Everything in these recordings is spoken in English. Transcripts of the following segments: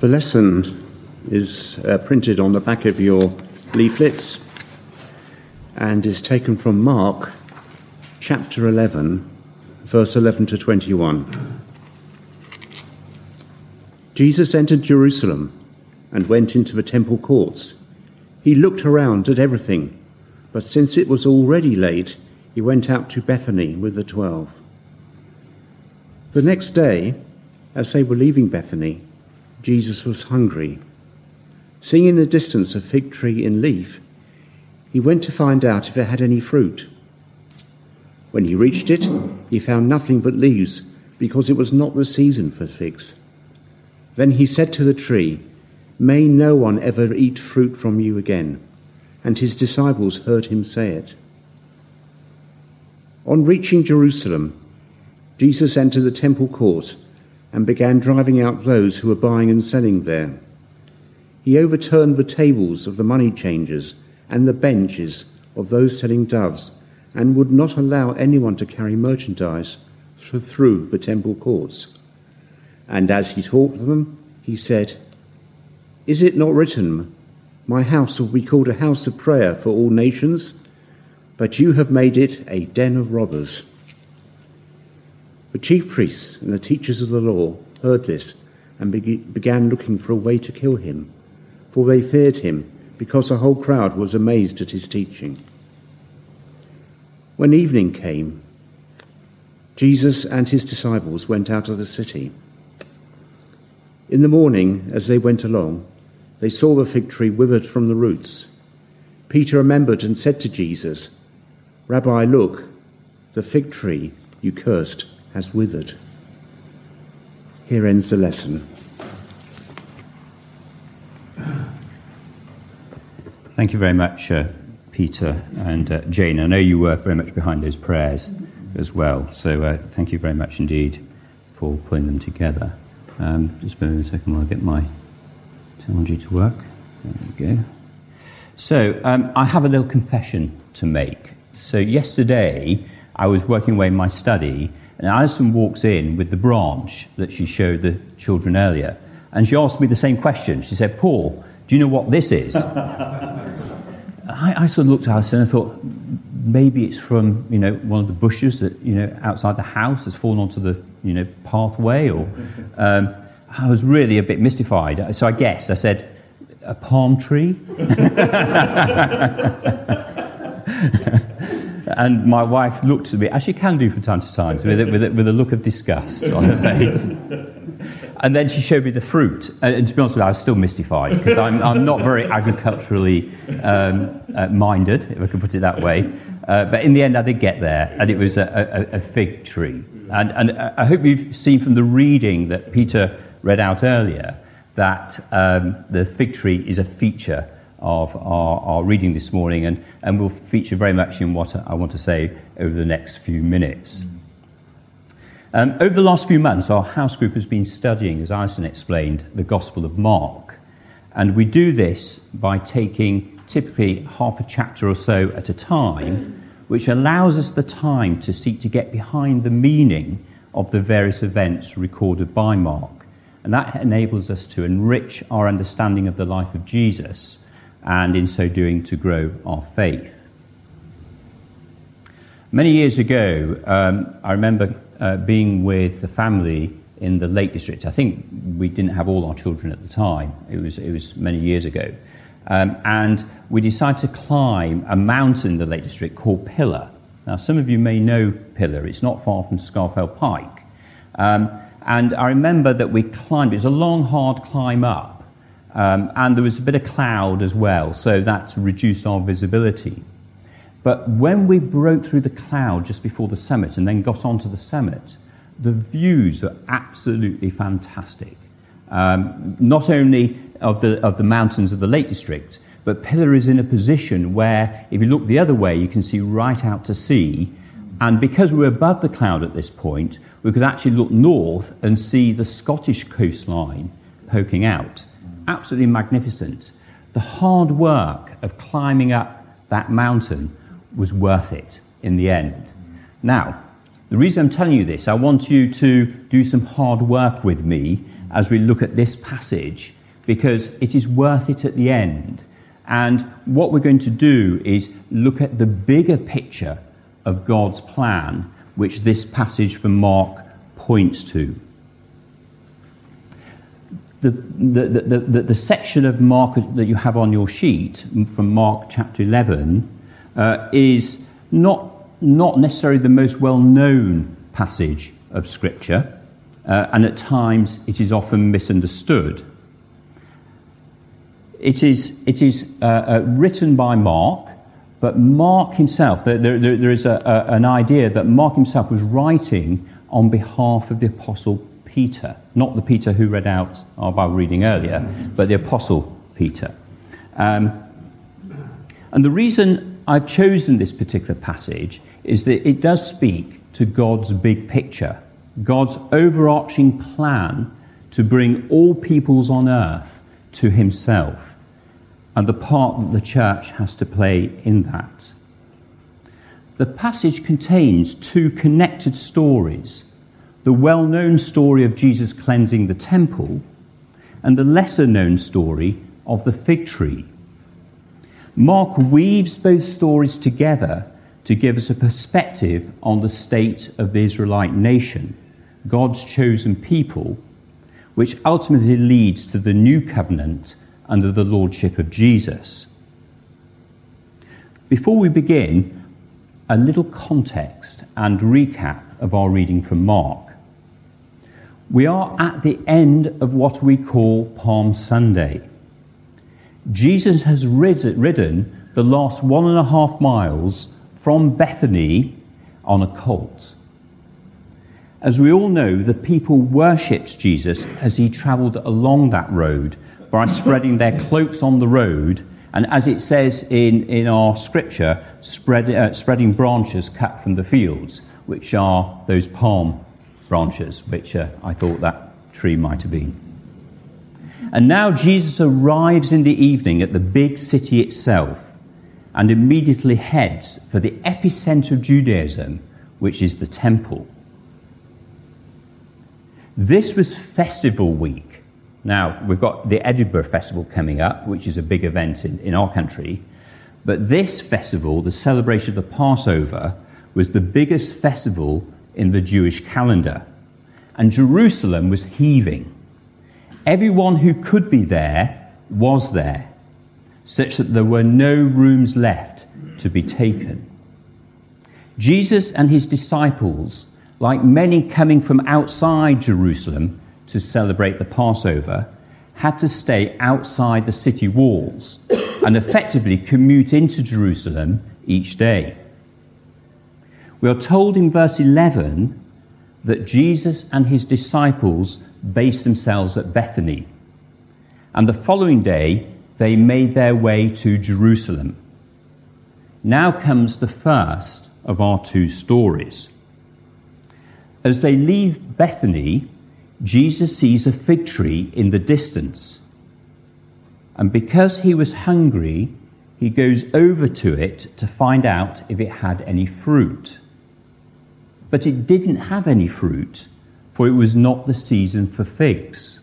The lesson is printed on the back of your leaflets and is taken from Mark chapter 11, verse 11 to 21. Jesus entered Jerusalem and went into the temple courts. He looked around at everything, but since it was already late, he went out to Bethany with the 12. The next day, as they were leaving Bethany, Jesus was hungry. Seeing in the distance a fig tree in leaf, he went to find out if it had any fruit. When he reached it, he found nothing but leaves, because it was not the season for figs. Then he said to the tree, "May no one ever eat fruit from you again." And his disciples heard him say it. On reaching Jerusalem, Jesus entered the temple court and began driving out those who were buying and selling there. He overturned the tables of the money changers and the benches of those selling doves, and would not allow anyone to carry merchandise through the temple courts. And as he taught them, he said, "Is it not written, 'My house will be called a house of prayer for all nations'? But you have made it a den of robbers." The chief priests and the teachers of the law heard this and began looking for a way to kill him, for they feared him, because the whole crowd was amazed at his teaching. When evening came, Jesus and his disciples went out of the city. In the morning, as they went along, they saw the fig tree withered from the roots. Peter remembered and said to Jesus, "Rabbi, look, the fig tree you cursed has withered." Here ends the lesson. Thank you very much, Peter and Jane. I know you were very much behind those prayers as well, so thank you very much indeed for putting them together. Just bear with me a second while I get my technology to work. There we go. So I have a little confession to make. So yesterday I was working away in my study, and Alison walks in with the branch that she showed the children earlier, and she asked me the same question. She said, "Paul, do you know what this is?" I sort of looked at Alison and I thought, maybe it's from, one of the bushes that, outside the house has fallen onto the, pathway, or I was really a bit mystified. So I guessed. I said, "A palm tree?" And my wife looked at me, as she can do from time to time, with a look of disgust on her face. And then she showed me the fruit. And to be honest with you, I was still mystified, because I'm not very agriculturally minded, if I can put it that way. But in the end, I did get there, and it was a fig tree. And I hope you've seen from the reading that Peter read out earlier that the fig tree is a feature of our reading this morning, and will feature very much in what I want to say over the next few minutes. Over the last few months, our house group has been studying, as Alison explained, the Gospel of Mark. And we do this by taking typically half a chapter or so at a time, which allows us the time to seek to get behind the meaning of the various events recorded by Mark. And that enables us to enrich our understanding of the life of Jesus, and in so doing to grow our faith. Many years ago, I remember being with the family in the Lake District. I think we didn't have all our children at the time. It was many years ago. And we decided to climb a mountain in the Lake District called Pillar. Now, some of you may know Pillar. It's not far from Scarfell Pike. And I remember that we climbed. It was a long, hard climb up. And there was a bit of cloud as well, so that reduced our visibility. But when we broke through the cloud just before the summit and then got onto the summit, the views are absolutely fantastic. Not only of the mountains of the Lake District, but Pillar is in a position where, if you look the other way, you can see right out to sea. And because we're above the cloud at this point, we could actually look north and see the Scottish coastline poking out. Absolutely magnificent. The hard work of climbing up that mountain was worth it in the end. Now, the reason I'm telling you this, I want you to do some hard work with me as we look at this passage, because it is worth it at the end. And what we're going to do is look at the bigger picture of God's plan, which this passage from Mark points to. The section of Mark that you have on your sheet from Mark chapter 11 is not necessarily the most well-known passage of Scripture, and at times it is often misunderstood. It is written by Mark, but Mark himself, there is an idea that Mark himself was writing on behalf of the Apostle Peter, not the Peter who read out our Bible reading earlier, but the Apostle Peter. And the reason I've chosen this particular passage is that it does speak to God's big picture, God's overarching plan to bring all peoples on earth to himself, and the part that the church has to play in that. The passage contains two connected stories: the well-known story of Jesus cleansing the temple, and the lesser-known story of the fig tree. Mark weaves both stories together to give us a perspective on the state of the Israelite nation, God's chosen people, which ultimately leads to the new covenant under the lordship of Jesus. Before we begin, a little context and recap of our reading from Mark. We are at the end of what we call Palm Sunday. Jesus has ridden the last 1.5 miles from Bethany on a colt. As we all know, the people worshipped Jesus as he travelled along that road by spreading their cloaks on the road, and as it says in our scripture, spreading branches cut from the fields, which are those palm branches, which I thought that tree might have been. And now Jesus arrives in the evening at the big city itself and immediately heads for the epicenter of Judaism, which is the temple. This was festival week. Now, we've got the Edinburgh Festival coming up, which is a big event in our country. But this festival, the celebration of the Passover, was the biggest festival in the Jewish calendar. And Jerusalem was heaving. Everyone who could be there was there, such that there were no rooms left to be taken. Jesus and his disciples, like many coming from outside Jerusalem to celebrate the Passover, had to stay outside the city walls and effectively commute into Jerusalem each day. We are told in verse 11 that Jesus and his disciples based themselves at Bethany, and the following day they made their way to Jerusalem. Now comes the first of our two stories. As they leave Bethany, Jesus sees a fig tree in the distance, and because he was hungry, he goes over to it to find out if it had any fruit. But it didn't have any fruit, for it was not the season for figs.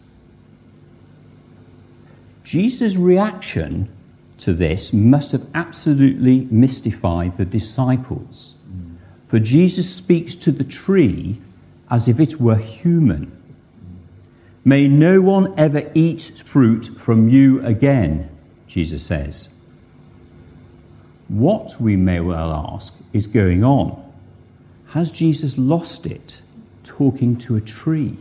Jesus' reaction to this must have absolutely mystified the disciples, for Jesus speaks to the tree as if it were human. May no one ever eat fruit from you again, Jesus says. What, we may well ask, is going on? Has Jesus lost it, talking to a tree?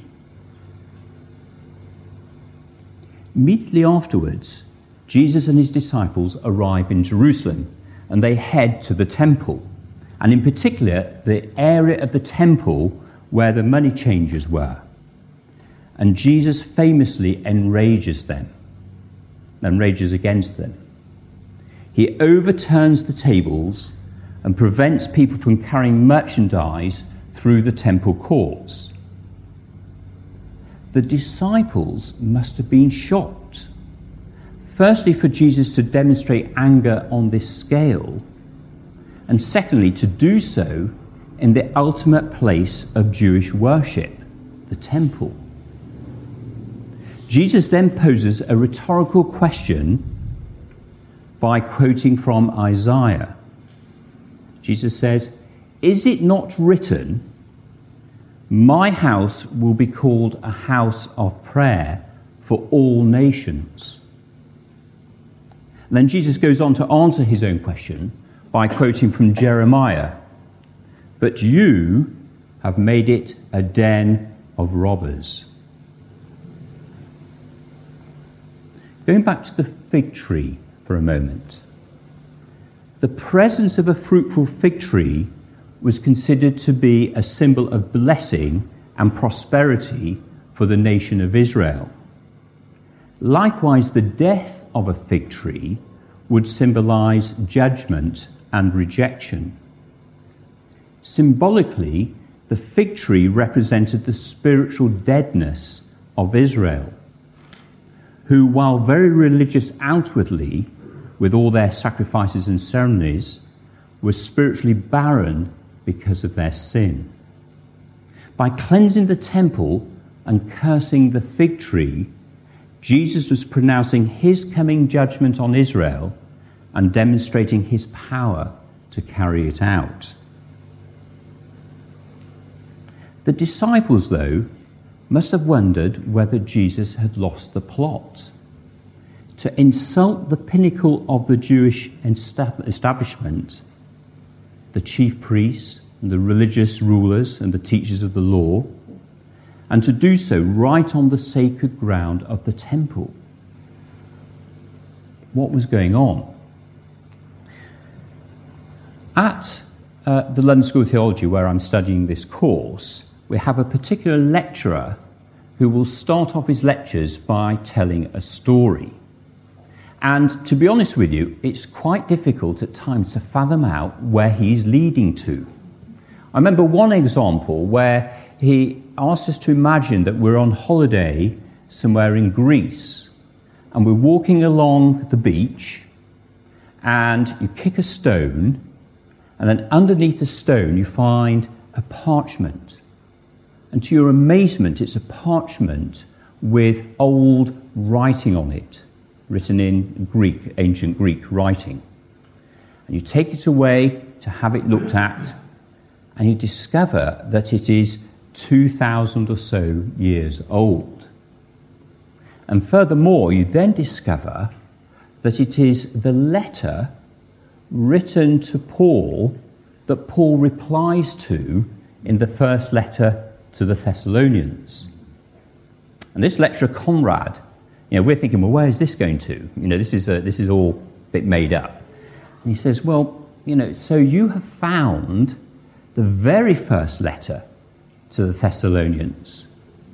Immediately afterwards, Jesus and his disciples arrive in Jerusalem, and they head to the temple, and in particular, the area of the temple where the money changers were. And Jesus famously enrages against them. He overturns the tables and prevents people from carrying merchandise through the temple courts. The disciples must have been shocked. Firstly, for Jesus to demonstrate anger on this scale, and secondly, to do so in the ultimate place of Jewish worship, the temple. Jesus then poses a rhetorical question by quoting from Isaiah. Jesus says, "Is it not written, my house will be called a house of prayer for all nations?" And then Jesus goes on to answer his own question by quoting from Jeremiah, "But you have made it a den of robbers." Going back to the fig tree for a moment. The presence of a fruitful fig tree was considered to be a symbol of blessing and prosperity for the nation of Israel. Likewise, the death of a fig tree would symbolize judgment and rejection. Symbolically, the fig tree represented the spiritual deadness of Israel, who, while very religious outwardly, with all their sacrifices and ceremonies, were spiritually barren because of their sin. By cleansing the temple and cursing the fig tree, Jesus was pronouncing his coming judgment on Israel and demonstrating his power to carry it out. The disciples, though, must have wondered whether Jesus had lost the plot. To insult the pinnacle of the Jewish establishment, the chief priests and the religious rulers and the teachers of the law, and to do so right on the sacred ground of the temple. What was going on? At the London School of Theology, where I'm studying this course, we have a particular lecturer who will start off his lectures by telling a story. And to be honest with you, it's quite difficult at times to fathom out where he's leading to. I remember one example where he asked us to imagine that we're on holiday somewhere in Greece, and we're walking along the beach, and you kick a stone, and then underneath the stone you find a parchment. And to your amazement, it's a parchment with old writing on it, written in Greek, ancient Greek writing. And you take it away to have it looked at, and you discover that it is 2,000 or so years old. And furthermore, you then discover that it is the letter written to Paul that Paul replies to in the first letter to the Thessalonians. And this lecturer, Conrad, we're thinking, well, where is this going to? This is all a bit made up. And he says, well, so you have found the very first letter to the Thessalonians.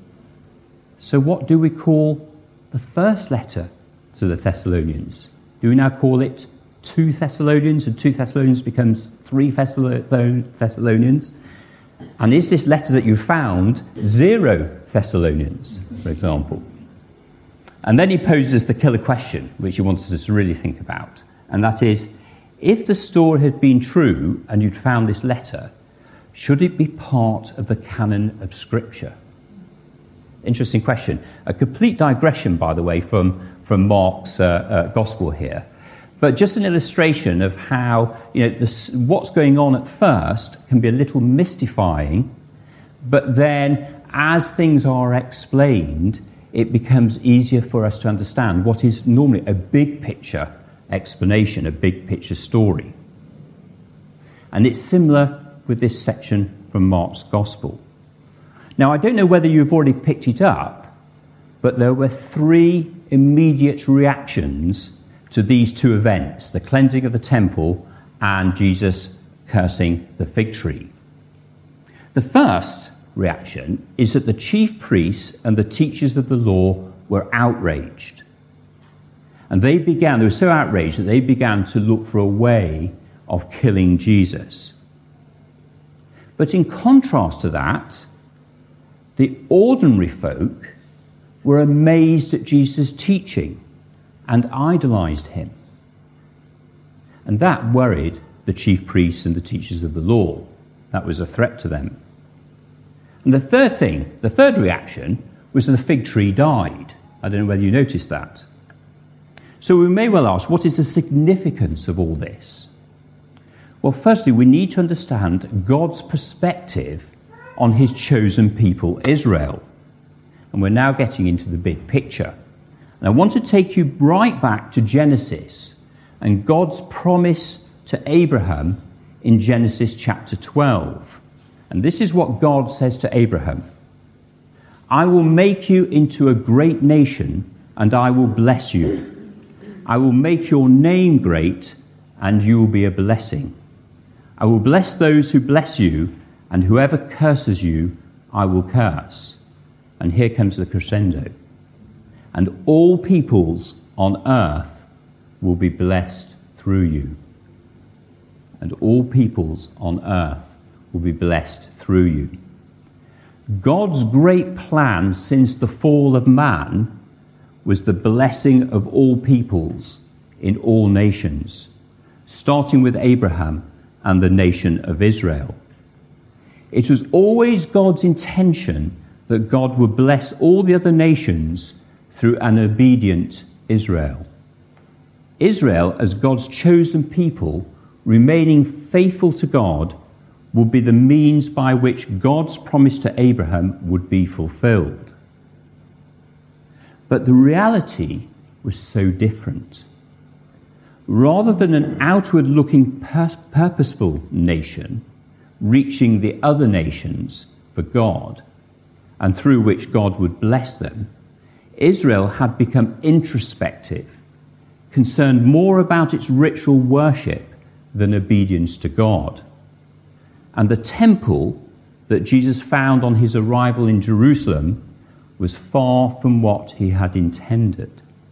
So what do we call the first letter to the Thessalonians? Do we now call it 2 Thessalonians, and 2 Thessalonians becomes 3 Thessalonians? And is this letter that you found 0 Thessalonians, for example? And then he poses the killer question, which he wants us to really think about. And that is, if the story had been true and you'd found this letter, should it be part of the canon of Scripture? Interesting question. A complete digression, by the way, from Mark's Gospel here. But just an illustration of how, what's going on at first can be a little mystifying, but then as things are explained, it becomes easier for us to understand what is normally a big picture explanation, a big picture story. And it's similar with this section from Mark's Gospel. Now, I don't know whether you've already picked it up, but there were 3 immediate reactions to these 2 events, the cleansing of the temple and Jesus cursing the fig tree. The first reaction is that the chief priests and the teachers of the law were outraged. And they were so outraged that they began to look for a way of killing Jesus. But in contrast to that, the ordinary folk were amazed at Jesus' teaching and idolized him. And that worried the chief priests and the teachers of the law. That was a threat to them. And the third reaction, was that the fig tree died. I don't know whether you noticed that. So we may well ask, what is the significance of all this? Well, firstly, we need to understand God's perspective on his chosen people, Israel. And we're now getting into the big picture. And I want to take you right back to Genesis and God's promise to Abraham in Genesis chapter 12. And this is what God says to Abraham. I will make you into a great nation, and I will bless you. I will make your name great, and you will be a blessing. I will bless those who bless you, and whoever curses you, I will curse. And here comes the crescendo. And all peoples on earth will be blessed through you. And all peoples on earth will be blessed through you. God's great plan since the fall of man was the blessing of all peoples in all nations, starting with Abraham and the nation of Israel. It was always God's intention that God would bless all the other nations through an obedient Israel. Israel, as God's chosen people, remaining faithful to God, would be the means by which God's promise to Abraham would be fulfilled. But the reality was so different. Rather than an outward-looking, purposeful nation reaching the other nations for God, and through which God would bless them, Israel had become introspective, concerned more about its ritual worship than obedience to God. And the temple that Jesus found on his arrival in Jerusalem was far from what he had intended.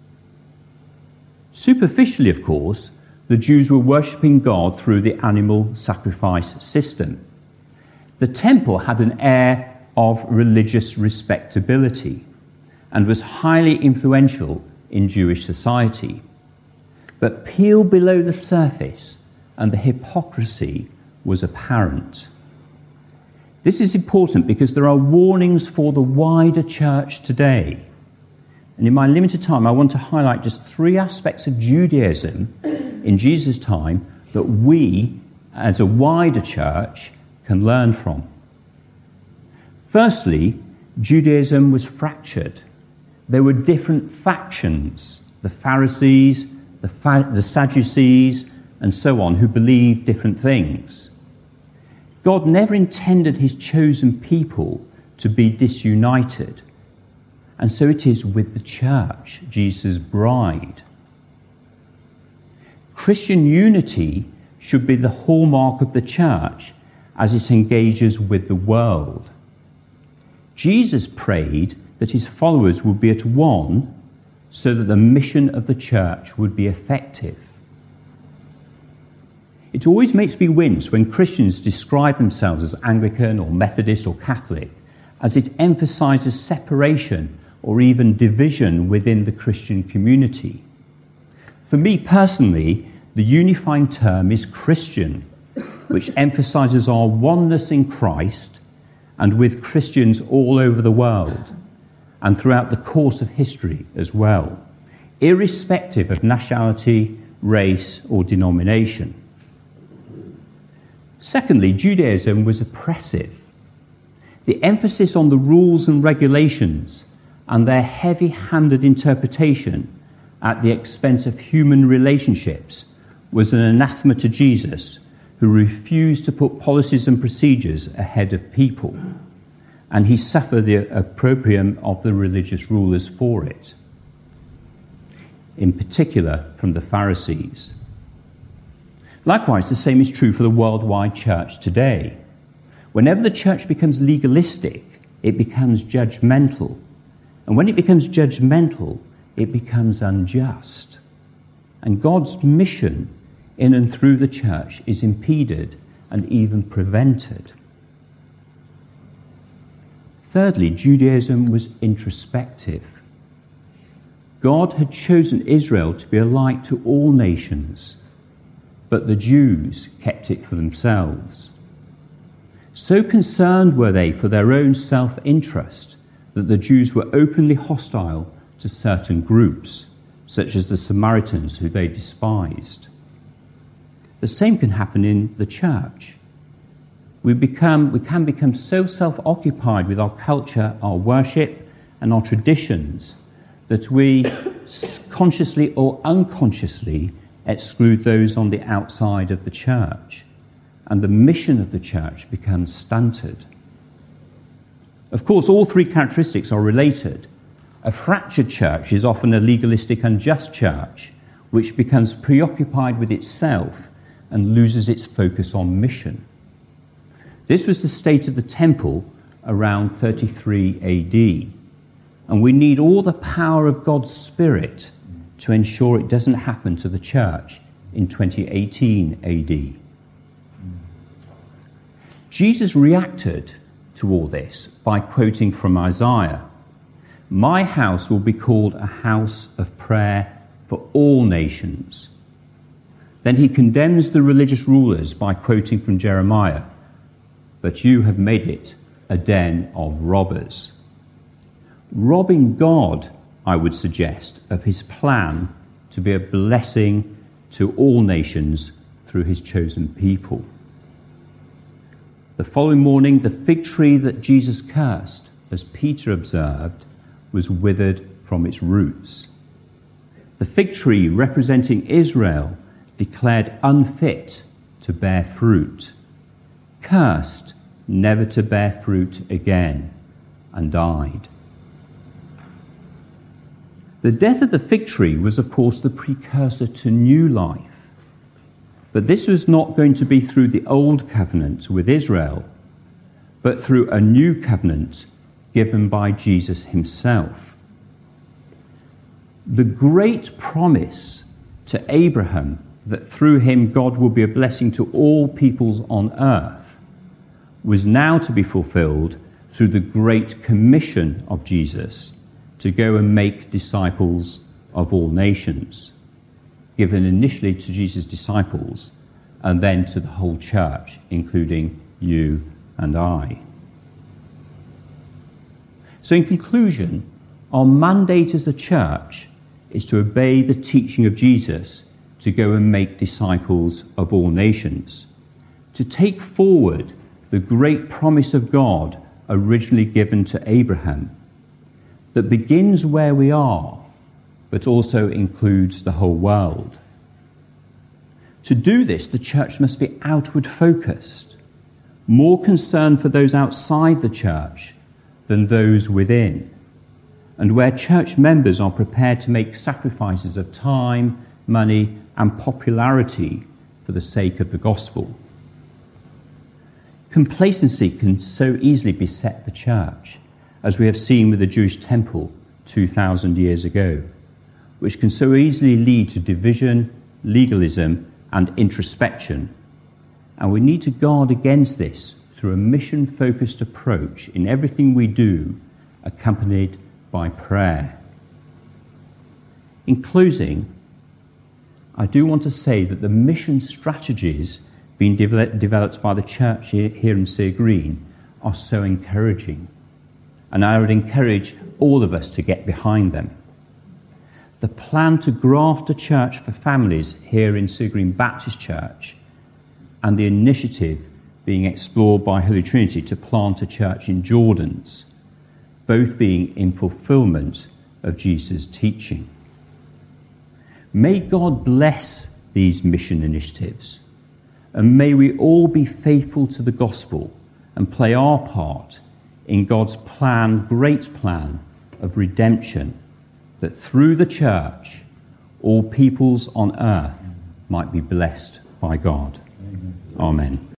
Superficially, of course, the Jews were worshipping God through the animal sacrifice system. The temple had an air of religious respectability and was highly influential in Jewish society. But peel below the surface and the hypocrisy was apparent. This is important because there are warnings for the wider church today. And in my limited time, I want to highlight just 3 aspects of Judaism in Jesus' time that we, as a wider church, can learn from. Firstly, Judaism was fractured. There were different factions, the Pharisees, the Sadducees, and so on, who believed different things. God never intended his chosen people to be disunited. And so it is with the church, Jesus' bride. Christian unity should be the hallmark of the church as it engages with the world. Jesus prayed that his followers would be at one so that the mission of the church would be effective. It always makes me wince when Christians describe themselves as Anglican or Methodist or Catholic, as it emphasizes separation or even division within the Christian community. For me personally, the unifying term is Christian, which emphasizes our oneness in Christ and with Christians all over the world and throughout the course of history as well, irrespective of nationality, race, or denomination. Secondly, Judaism was oppressive. The emphasis on the rules and regulations and their heavy-handed interpretation at the expense of human relationships was an anathema to Jesus, who refused to put policies and procedures ahead of people, and he suffered the opprobrium of the religious rulers for it, in particular from the Pharisees. Likewise, the same is true for the worldwide church today. Whenever the church becomes legalistic, it becomes judgmental. And when it becomes judgmental, it becomes unjust. And God's mission in and through the church is impeded and even prevented. Thirdly, Judaism was introspective. God had chosen Israel to be a light to all nations, but the Jews kept it for themselves. So concerned were they for their own self-interest that the Jews were openly hostile to to certain groups, such as the Samaritans who they despised. The same can happen in the church. We can become so self-occupied with our culture, our worship, and our traditions that we consciously or unconsciously exclude those on the outside of the church, and the mission of the church becomes stunted. Of course, all three characteristics are related. A fractured church is often a legalistic, unjust church, which becomes preoccupied with itself and loses its focus on mission. This was the state of the temple around 33 AD, and we need all the power of God's Spirit to ensure it doesn't happen to the church in 2018 AD. Jesus reacted to all this by quoting from Isaiah, "My house will be called a house of prayer for all nations." Then he condemns the religious rulers by quoting from Jeremiah, "But you have made it a den of robbers." Robbing God, I would suggest, of his plan to be a blessing to all nations through his chosen people. The following morning, the fig tree that Jesus cursed, as Peter observed, was withered from its roots. The fig tree, representing Israel, declared unfit to bear fruit, cursed never to bear fruit again, and died. The death of the fig tree was, of course, the precursor to new life. But this was not going to be through the old covenant with Israel, but through a new covenant given by Jesus himself. The great promise to Abraham that through him God will be a blessing to all peoples on earth was now to be fulfilled through the great commission of Jesus to go and make disciples of all nations, given initially to Jesus' disciples and then to the whole church, including you and I. So in conclusion, our mandate as a church is to obey the teaching of Jesus to go and make disciples of all nations, to take forward the great promise of God originally given to Abraham, that begins where we are, but also includes the whole world. To do this, the church must be outward focused, more concerned for those outside the church than those within, and where church members are prepared to make sacrifices of time, money, and popularity for the sake of the gospel. Complacency can so easily beset the church, as we have seen with the Jewish temple 2,000 years ago, which can so easily lead to division, legalism, and introspection. And we need to guard against this through a mission-focused approach in everything we do, accompanied by prayer. In closing, I do want to say that the mission strategies being developed by the church here in Sear Green are so encouraging, and I would encourage all of us to get behind them. The plan to graft a church for families here in Sear Green Baptist Church, and the initiative being explored by Holy Trinity to plant a church in Jordans, both being in fulfillment of Jesus' teaching. May God bless these mission initiatives, and may we all be faithful to the gospel and play our part in God's plan, great plan of redemption, that through the church all peoples on earth might be blessed by God. Amen.